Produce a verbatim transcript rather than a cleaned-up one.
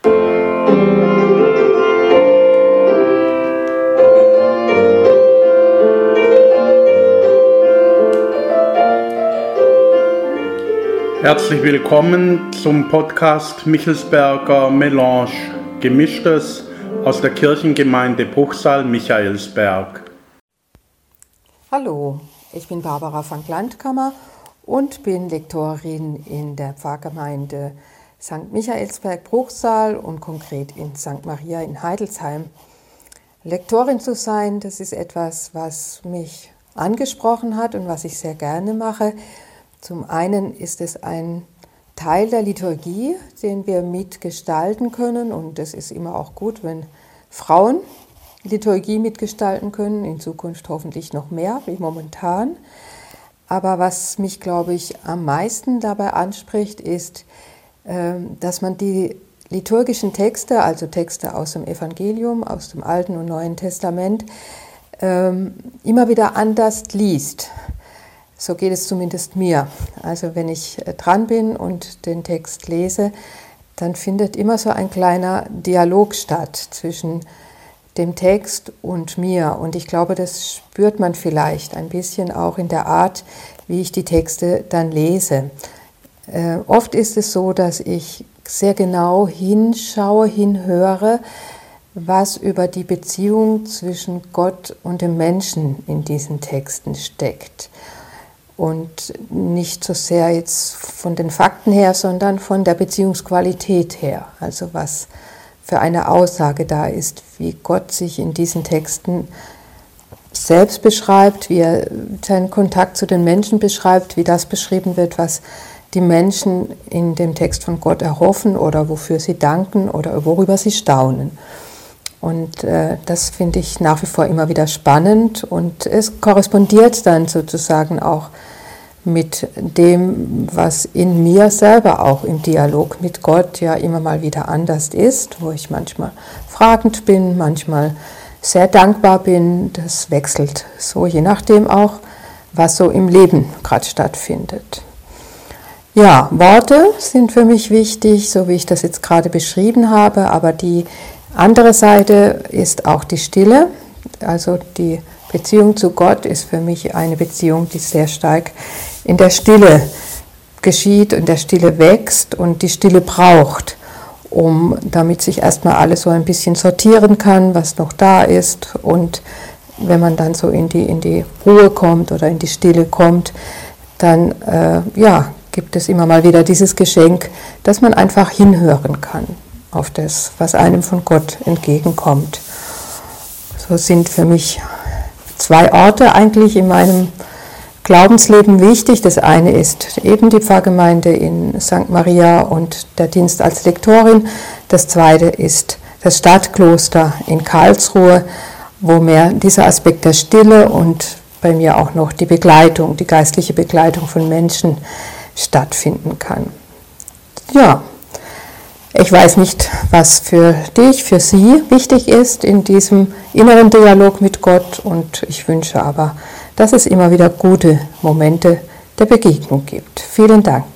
Herzlich willkommen zum Podcast Michelsberger Melange, Gemischtes aus der Kirchengemeinde Bruchsal Michaelsberg. Hallo, ich bin Barbara van Landkammer und bin Lektorin in der Pfarrgemeinde Sankt Michaelsberg Bruchsal und konkret in Sankt Maria in Heidelsheim. Lektorin zu sein, das ist etwas, was mich angesprochen hat und was ich sehr gerne mache. Zum einen ist es ein Teil der Liturgie, den wir mitgestalten können, und es ist immer auch gut, wenn Frauen Liturgie mitgestalten können, in Zukunft hoffentlich noch mehr wie momentan. Aber was mich, glaube ich, am meisten dabei anspricht, ist, dass man die liturgischen Texte, also Texte aus dem Evangelium, aus dem Alten und Neuen Testament, immer wieder anders liest. So geht es zumindest mir. Also wenn ich dran bin und den Text lese, dann findet immer so ein kleiner Dialog statt zwischen dem Text und mir. Und ich glaube, das spürt man vielleicht ein bisschen auch in der Art, wie ich die Texte dann lese. Äh, oft ist es so, dass ich sehr genau hinschaue, hinhöre, was über die Beziehung zwischen Gott und dem Menschen in diesen Texten steckt. Und nicht so sehr jetzt von den Fakten her, sondern von der Beziehungsqualität her. Also was für eine Aussage da ist, wie Gott sich in diesen Texten selbst beschreibt, wie er seinen Kontakt zu den Menschen beschreibt, wie das beschrieben wird, was die Menschen in dem Text von Gott erhoffen oder wofür sie danken oder worüber sie staunen. Und äh, das finde ich nach wie vor immer wieder spannend, und es korrespondiert dann sozusagen auch mit dem, was in mir selber auch im Dialog mit Gott ja immer mal wieder anders ist, wo ich manchmal fragend bin, manchmal sehr dankbar bin. Das wechselt so, je nachdem auch, was so im Leben gerade stattfindet. Ja, Worte sind für mich wichtig, so wie ich das jetzt gerade beschrieben habe, aber die andere Seite ist auch die Stille. Also die Beziehung zu Gott ist für mich eine Beziehung, die sehr stark in der Stille geschieht, in der Stille wächst und die Stille braucht, um, damit sich erstmal alles so ein bisschen sortieren kann, was noch da ist. Und wenn man dann so in die, in die Ruhe kommt oder in die Stille kommt, dann äh, ja, gibt es immer mal wieder dieses Geschenk, dass man einfach hinhören kann auf das, was einem von Gott entgegenkommt. So sind für mich zwei Orte eigentlich in meinem Glaubensleben wichtig. Das eine ist eben die Pfarrgemeinde in Sankt Maria und der Dienst als Lektorin. Das zweite ist das Stadtkloster in Karlsruhe, wo mehr dieser Aspekt der Stille und bei mir auch noch die Begleitung, die geistliche Begleitung von Menschen stattfinden kann. Ja. Ich weiß nicht, was für dich, für Sie wichtig ist in diesem inneren Dialog mit Gott, und ich wünsche aber, dass es immer wieder gute Momente der Begegnung gibt. Vielen Dank.